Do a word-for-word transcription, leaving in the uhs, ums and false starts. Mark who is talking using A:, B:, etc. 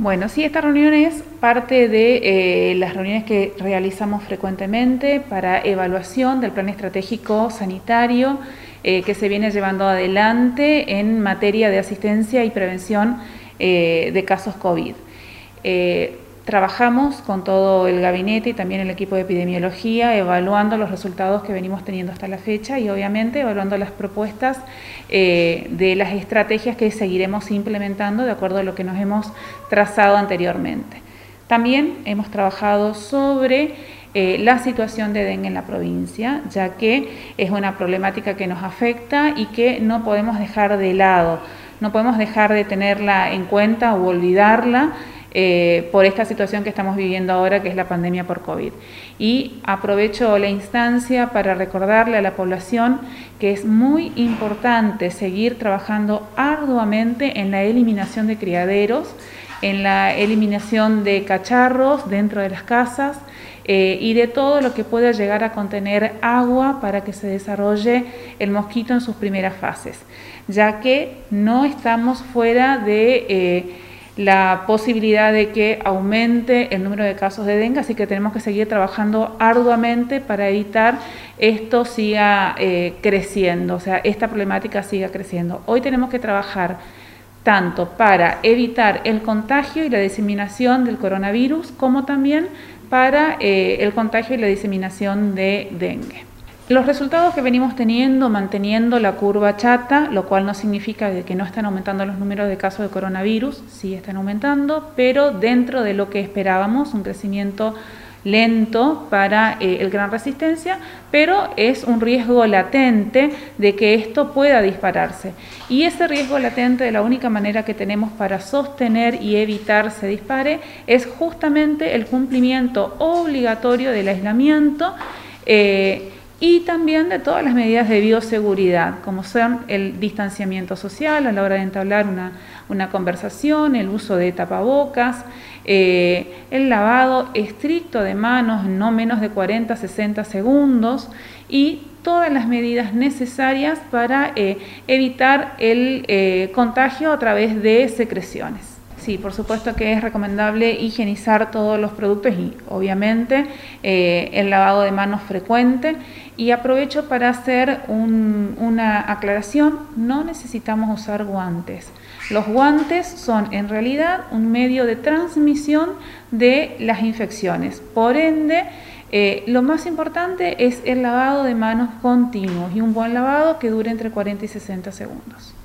A: Bueno, sí, esta reunión es parte de eh, las reuniones que realizamos frecuentemente para evaluación del plan estratégico sanitario eh, que se viene llevando adelante en materia de asistencia y prevención eh, de casos COVID. Eh, Trabajamos con todo el gabinete y también el equipo de epidemiología evaluando los resultados que venimos teniendo hasta la fecha y obviamente evaluando las propuestas eh, de las estrategias que seguiremos implementando de acuerdo a lo que nos hemos trazado anteriormente. También hemos trabajado sobre eh, la situación de dengue en la provincia, ya que es una problemática que nos afecta y que no podemos dejar de lado, no podemos dejar de tenerla en cuenta o olvidarla Eh, por esta situación que estamos viviendo ahora, que es la pandemia por COVID. Y aprovecho la instancia para recordarle a la población que es muy importante seguir trabajando arduamente en la eliminación de criaderos, en la eliminación de cacharros dentro de las casas eh, y de todo lo que pueda llegar a contener agua para que se desarrolle el mosquito en sus primeras fases, ya que no estamos fuera de eh, la posibilidad de que aumente el número de casos de dengue, así que tenemos que seguir trabajando arduamente para evitar esto siga eh, creciendo, o sea, esta problemática siga creciendo. Hoy tenemos que trabajar tanto para evitar el contagio y la diseminación del coronavirus, como también para eh, el contagio y la diseminación de dengue. Los resultados que venimos teniendo, manteniendo la curva chata, lo cual no significa que no están aumentando los números de casos de coronavirus, sí están aumentando, pero dentro de lo que esperábamos, un crecimiento lento para eh, el Gran Resistencia, pero es un riesgo latente de que esto pueda dispararse. Y ese riesgo latente, de la única manera que tenemos para sostener y evitar se dispare, es justamente el cumplimiento obligatorio del aislamiento, eh, y también de todas las medidas de bioseguridad, como son el distanciamiento social a la hora de entablar una, una conversación, el uso de tapabocas, eh, el lavado estricto de manos en no menos de cuarenta a sesenta segundos y todas las medidas necesarias para eh, evitar el eh, contagio a través de secreciones. Sí, por supuesto que es recomendable higienizar todos los productos y obviamente eh, el lavado de manos frecuente. Y aprovecho para hacer un, una aclaración, no necesitamos usar guantes. Los guantes son en realidad un medio de transmisión de las infecciones. Por ende, eh, lo más importante es el lavado de manos continuo y un buen lavado que dure entre cuarenta y sesenta segundos.